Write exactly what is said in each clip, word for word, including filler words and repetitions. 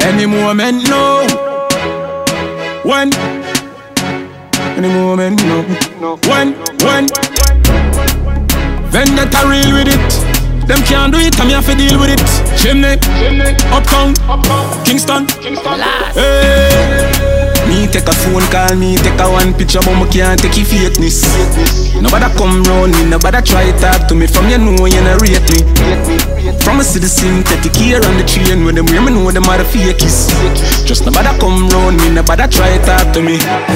Any moment now. When? Any moment now. When? When? Vendetta real with it. Them can't do it, I'm here to deal with it. Chimney, Uptown, Kingston, hey. Me take a phone call, me take a one picture, but me can't take your fakeness. Nobody come round me, nobody try talk to me. From you know you not rate me. From a see the synthetic here on the train, when them hear me know them are the fakies. Just nobody come round me, nobody try talk to me.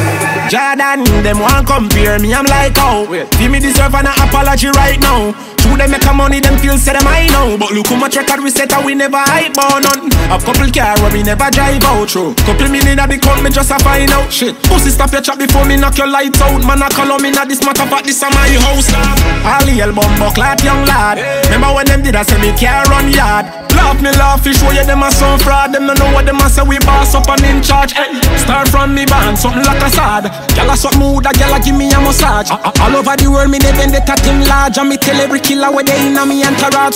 Jordan, them want compare me, I'm like, oh, give me deserve an apology right now. True, them make a money, them feel say them I know. But look how much record we set and we never hype on none. A couple car where we never drive out through. Couple million at the count, me just a find out shit. Pussy stop your chat before me knock your lights out. Man, I call on me not this matter, but this is my house. All the album buck like young lad. Remember when them did I say me care run yard. Laugh me laugh, fish show you them a some fraud. Them don't know what them a say, we boss up and in charge. Hey, start from me band, something like a sad. Gyal a suck mood, a gyal a give me a massage. All over the world, me they vendetta team large. And me tell every killer where they in a me entourage.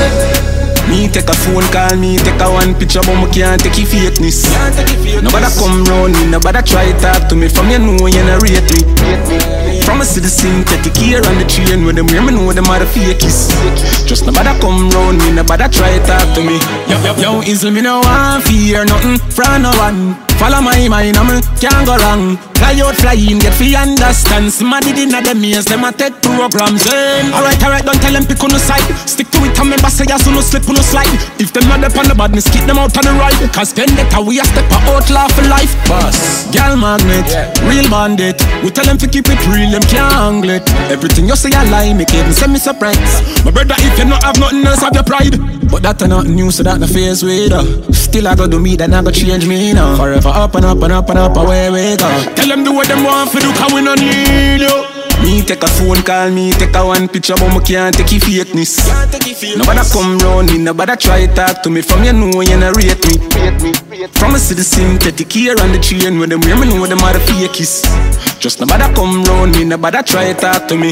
Hey. Me take a phone call, me take a one picture, but me can't take your fakeness. Nobody come round me, nobody try talk to me. From you know you not rate me. From a see the synthetic here on the train, when them hear me know them are the fakies. Just nobody come round me, nobody try talk to me. Yo, yo, yo, Isle, me no want fear nothing from no one. Follow my mind, I'm can't go wrong. Fly out, fly in, get free understand. Somebody did not them ears, them a take programs. eh? Alright, alright, don't tell them pick on the side. Stick to it, and remember say yes, so no slip, no slide. If them not up on the badness, keep them out on the ride. Cause vendetta, we a step a outlaw for life. Boss, girl magnet, yeah. Real bandit. We tell them to keep it real, them can't angle it. Everything you say I lie, make it and send me surprise. My brother, if you not have nothing else, have your pride. But that a nothing new, so that no face with her. Still I go do me, that not go change me now. Forever up and up and up and up, away we go. Tell them do what them want for do, cause we no need you. Me take a phone call, me take a one picture, but me can't take your fakeness. Nobody come round me, nobody try talk to me. From you know you not rate me. From a see the synthetic here on the train, when them hear me know them are the fakies. Just nobody come round me, nobody try talk to me.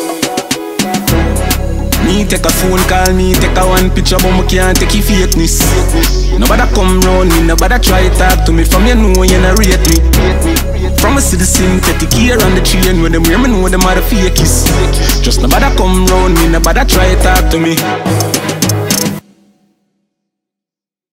Me take a phone call, me take a one picture, but me can't take your fakeness. Nobody come round me, nobody try talk to me. From you know you not rate me. From a see the synthetic here on the train, when them hear me know them are the fakies. Just nobody come round me, nobody try talk to me.